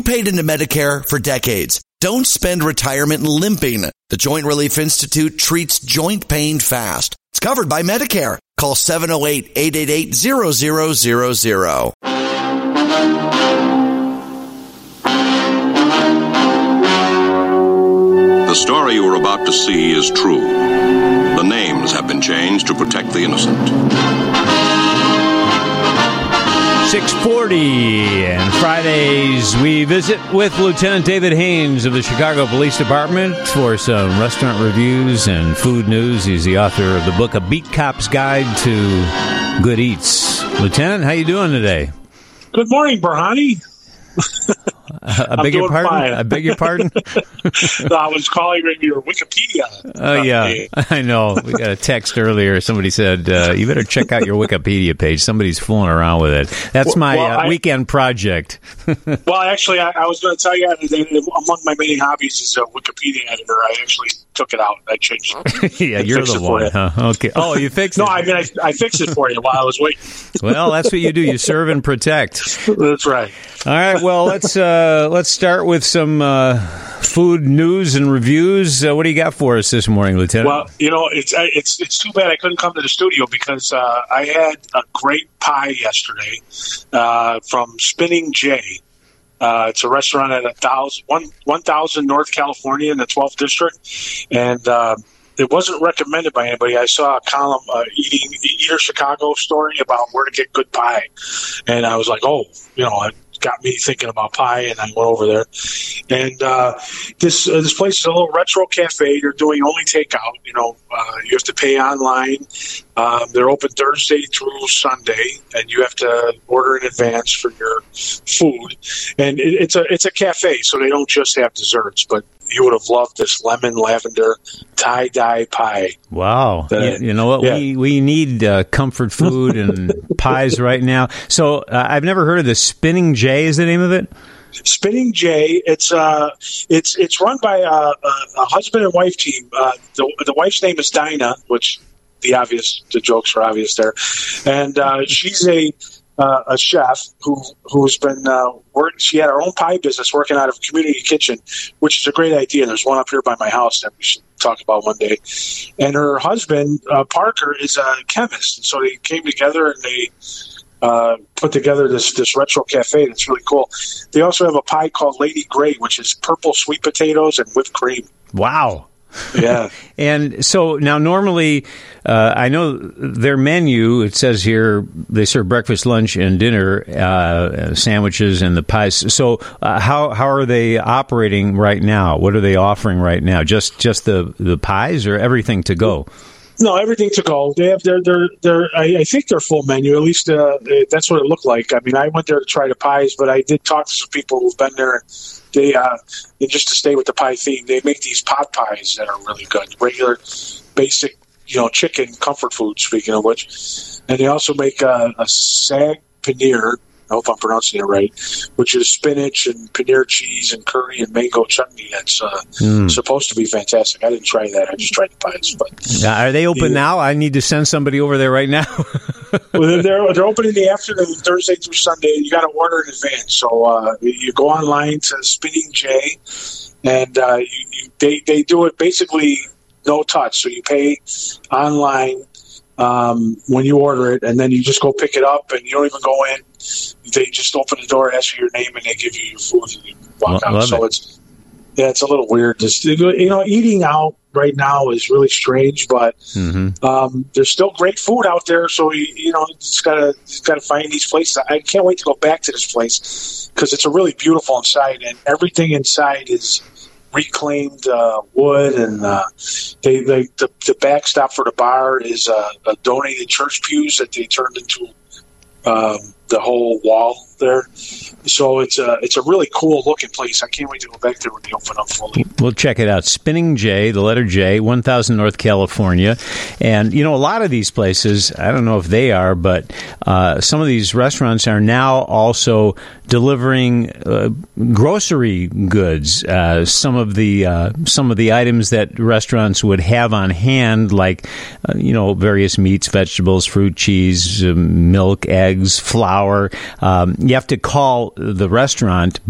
paid into Medicare for decades. Don't spend retirement limping. The Joint Relief Institute treats joint pain fast. It's covered by Medicare. Call 708-888-0000. The story you are about to see is true. The names have been changed to protect the innocent. 6:40, and Fridays we visit with Lieutenant David Haynes of the Chicago Police Department for some restaurant reviews and food news. He's the author of the book A Beat Cop's Guide to Good Eats. Lieutenant, how you doing today? Good morning, Berhani. I beg your pardon? Fine. I beg your pardon? No, I was calling your Wikipedia. Oh, yeah. I know. We got a text earlier. Somebody said, you better check out your Wikipedia page. Somebody's fooling around with it. That's my weekend project. Well, actually, I was going to tell you, among my many hobbies is a Wikipedia editor. I actually took it out. I changed it. Yeah, you're the one, huh? Okay. Oh, you fixed it? No, I mean, I fixed it for you while I was waiting. Well, that's what you do. You serve and protect. That's right. All right. Well, let's start with some food news and reviews. What do you got for us this morning, Lieutenant? Well, it's too bad I couldn't come to the studio because I had a great pie yesterday from Spinning J. It's a restaurant at 1000 North California in the 12th district, and it wasn't recommended by anybody. I saw a column, Eater Chicago story about where to get good pie, and I was like, it got me thinking about pie, and I went over there. And this place is a little retro cafe. They're doing only takeout. You have to pay online. They're open Thursday through Sunday, and you have to order in advance for your food. And it's a cafe, so they don't just have desserts, but you would have loved this lemon lavender tie-dye pie. Wow. You know what? Yeah. We need comfort food and pies right now. So I've never heard of this. Spinning J is the name of it? Spinning J. It's run by a husband and wife team. The wife's name is Dinah, which the jokes are obvious there. And she's a chef who's been she had her own pie business working out of a community kitchen, which is a great idea. There's one up here by my house that we should talk about one day. And her husband, Parker, is a chemist. And so they came together and they put together this retro cafe that's really cool. They also have a pie called Lady Grey, which is purple sweet potatoes and whipped cream. Wow. Yeah. And so now normally, I know their menu, it says here, they serve breakfast, lunch, and dinner, sandwiches and the pies. So how are they operating right now? What are they offering right now? Just the pies or everything to go? No, everything to go. They have their I think their full menu. At least that's what it looked like. I mean, I went there to try the pies, but I did talk to some people who've been there. They just to stay with the pie theme, they make these pot pies that are really good. Regular, basic, chicken comfort food. Speaking of which, and they also make a sag paneer. I hope I'm pronouncing it right, which is spinach and paneer cheese and curry and mango chutney. That's supposed to be fantastic. I didn't try that. I just tried the pies. But are they open now? I need to send somebody over there right now. Well, they're open in the afternoon, Thursday through Sunday. You got to order in advance. So you go online to Spinning J, and they do it basically no touch. So you pay online when you order it, and then you just go pick it up, and you don't even go in. They just open the door, ask for your name, and they give you your food, and you walk out. So it's a little weird. Just eating out right now is really strange, but there's still great food out there. So you just gotta find these places. I can't wait to go back to this place because it's a really beautiful inside, and everything inside is reclaimed wood, and the backstop for the bar is a donated church pews that they turned into the whole wall there. So it's a really cool looking place. I can't wait to go back there when they open up fully. We'll check it out. Spinning J, the letter J, 1000 North California. And, a lot of these places, I don't know if they are, but some of these restaurants are now also delivering grocery goods. Some of the items that restaurants would have on hand, like, various meats, vegetables, fruit, cheese, milk, eggs, flour. You have to call the restaurant, but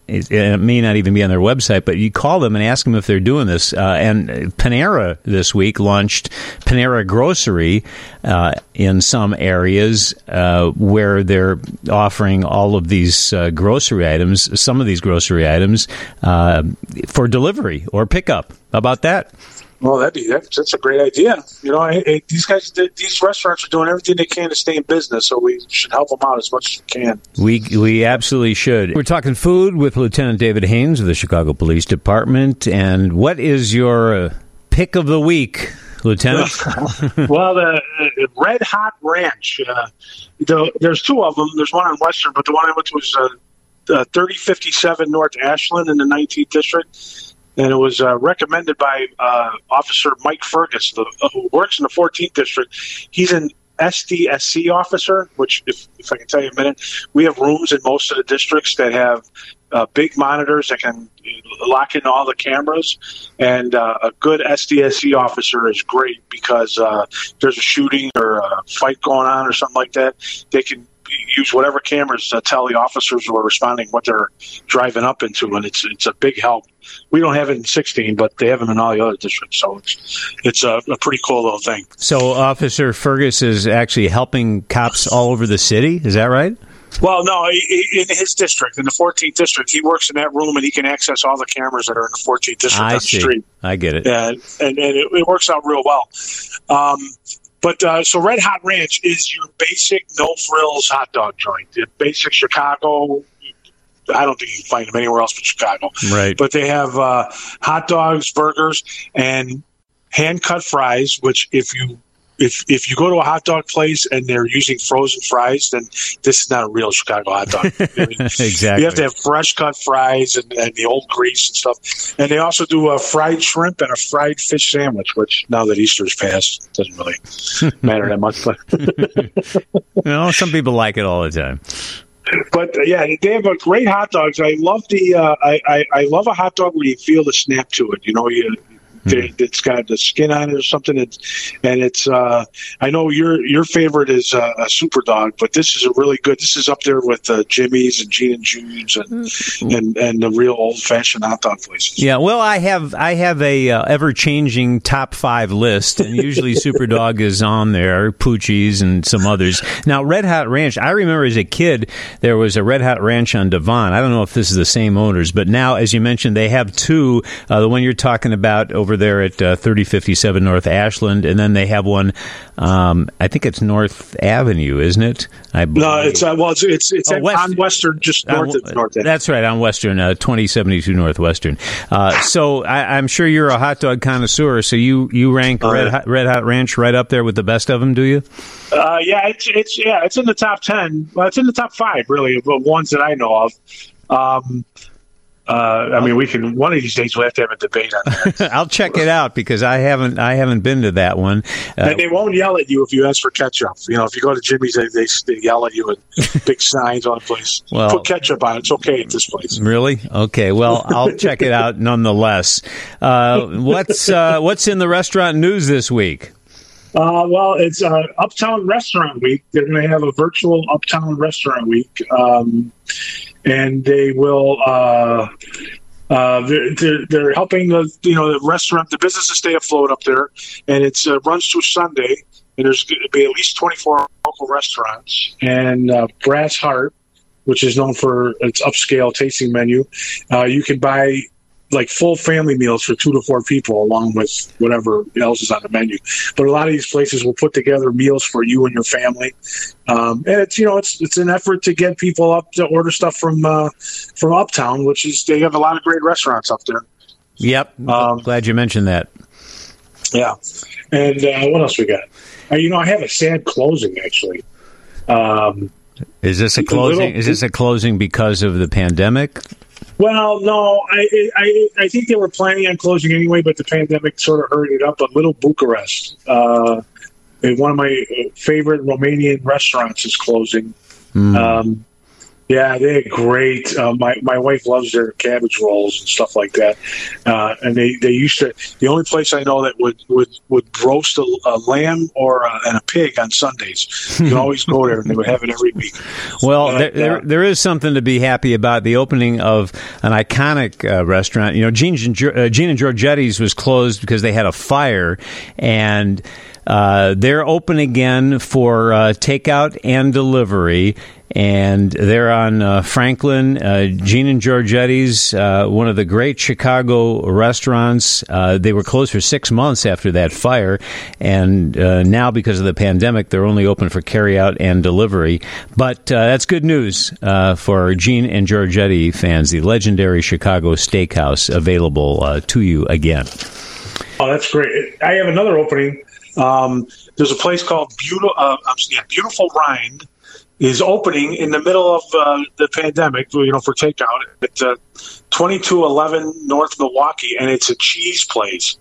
it may not even be on their website, but you call them and ask them if they're doing this. And Panera this week launched Panera Grocery in some areas where they're offering all of these grocery items, some of these grocery items, for delivery or pickup. How about that? Well, that's a great idea. These restaurants are doing everything they can to stay in business, so we should help them out as much as we can. We absolutely should. We're talking food with Lieutenant David Haynes of the Chicago Police Department. And what is your pick of the week, Lieutenant? Well, the Red Hot Ranch. There's two of them. There's one on Western, but the one I went to was 3057 North Ashland in the 19th District. And it was recommended by Officer Mike Fergus, who works in the 14th District. He's an SDSC officer, which, if I can tell you in a minute, we have rooms in most of the districts that have big monitors that can lock in all the cameras. And a good SDSC officer is great because there's a shooting or a fight going on or something like that. They can use whatever cameras to tell the officers who are responding what they're driving up into, and it's a big help. We don't have it in 16, but they have them in all the other districts, so it's a pretty cool little thing. So Officer Fergus is actually helping cops all over the city, is that right? Well, no, in his district, in the 14th District, he works in that room, and he can access all the cameras that are in the 14th District on the street. I get it. And it works out real well. So Red Hot Ranch is your basic no-frills hot dog joint. The basic Chicago. I don't think you can find them anywhere else but Chicago. Right. But they have hot dogs, burgers, and hand-cut fries, which if you go to a hot dog place and they're using frozen fries, then this is not a real Chicago hot dog. I mean, exactly. You have to have fresh-cut fries and the old grease and stuff. And they also do a fried shrimp and a fried fish sandwich, which now that Easter's passed, doesn't really matter that much. But some people like it all the time. But they have a great hot dogs. I love I love a hot dog where you feel the snap to it. It's got the skin on it or something. It's I know your favorite is a Super Dog, but this is a really good. This is up there with Jimmy's and Gene and June's and the real old fashioned hot dog places. Yeah, well, I have a ever changing top 5 list, and usually Super Dog is on there, Poochie's and some others. Now, Red Hot Ranch. I remember as a kid there was a Red Hot Ranch on Devon. I don't know if this is the same owners, but now, as you mentioned, they have two. The one you're talking about over there at 3057 North Ashland, and then they have one. I think it's North Avenue, isn't it? No, it's on Western, just north of North Avenue. That's right, on Western, 2072 Northwestern. So I'm sure you're a hot dog connoisseur. So you rank Red Hot Ranch right up there with the best of them, do you? It's in the top 10. Well, it's in the top 5, really, of the ones that I know of. We can one of these days we'll have to have a debate on that. I'll check it out because I haven't been to that one. And they won't yell at you if you ask for ketchup. If you go to Jimmy's, they yell at you with big signs on the place. Well, put ketchup on it. It's okay at this place. Really? Okay. Well, I'll check it out nonetheless. What's in the restaurant news this week? It's Uptown Restaurant Week. They're going to have a virtual Uptown Restaurant Week. And they will. They're helping the restaurant, the businesses stay afloat up there, and it runs through Sunday. And there's going to be at least 24 local restaurants and Brass Heart, which is known for its upscale tasting menu. You can buy like full family meals for 2 to 4 people, along with whatever else is on the menu. But a lot of these places will put together meals for you and your family, and it's an effort to get people up to order stuff from Uptown, which is they have a lot of great restaurants up there. Yep, glad you mentioned that. Yeah, and what else we got? I have a sad closing actually. Is this a closing? Is this a closing because of the pandemic? Well, no, I think they were planning on closing anyway, but the pandemic sort of hurried it up. But Little Bucharest, one of my favorite Romanian restaurants, is closing. Yeah, they're great. My wife loves their cabbage rolls and stuff like that. And they used to. The only place I know that would roast a lamb or and a pig on Sundays. You can always go there, and they would have it every week. Well, there is something to be happy about. The opening of an iconic restaurant. Gene and Giorgetti's was closed because they had a fire, and they're open again for takeout and delivery. And they're on Franklin. Gene and Giorgetti's, one of the great Chicago restaurants. They were closed for 6 months after that fire, and now because of the pandemic, they're only open for carryout and delivery. But that's good news for Gene and Giorgetti fans. The legendary Chicago Steakhouse available to you again. Oh, that's great! I have another opening. There's a place called Beautiful Rind. Is opening in the middle of the pandemic, for takeout at 2211 North Milwaukee, and it's a cheese place.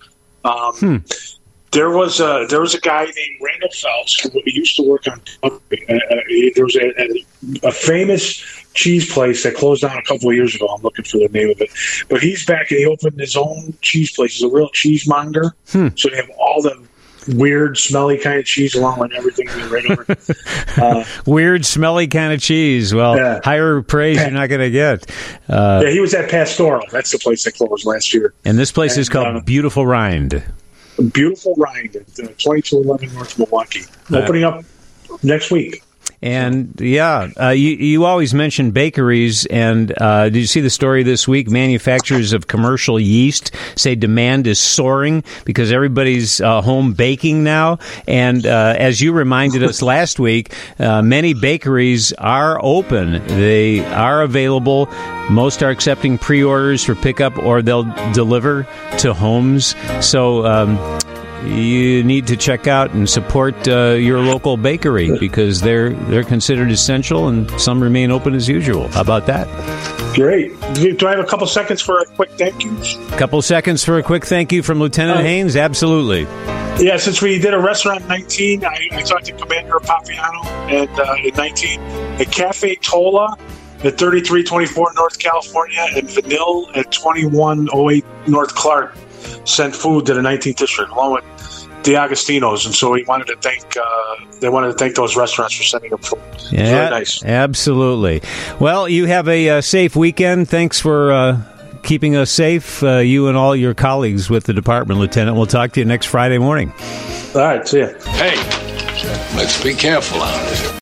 There was a guy named Randall Phelps who used to work on. There was a famous cheese place that closed down a couple of years ago. I'm looking for the name of it, but he's back and he opened his own cheese place. He's a real cheesemonger, so they have all the weird, smelly kind of cheese along with everything regular. Weird, smelly kind of cheese. Well, yeah. Higher praise you're not going to get. Yeah, he was at Pastoral. That's the place that closed last year. And this place is called Beautiful Rind. Beautiful Rind at 2211 North Milwaukee. Opening up next week. And, you always mention bakeries, and did you see the story this week? Manufacturers of commercial yeast say demand is soaring because everybody's home baking now. And as you reminded us last week, many bakeries are open. They are available. Most are accepting pre-orders for pickup, or they'll deliver to homes. So you need to check out and support your local bakery because they're considered essential, and some remain open as usual. How about that? Great. Do I have a couple seconds for a quick thank you? Couple seconds for a quick thank you from Lieutenant Haynes? Absolutely. Yeah, since we did a restaurant in 19, I talked to Commander Papiano in 19. At Cafe Tola at 3324 North California and Vanille at 2108 North Clark sent food to the 19th district along with DeAgostino's, and so they wanted to thank those restaurants for sending them food. Yeah, really nice. Absolutely. Well, you have a safe weekend. Thanks for keeping us safe, you and all your colleagues with the department, Lieutenant. We'll talk to you next Friday morning. All right, see ya. Hey, let's be careful out there.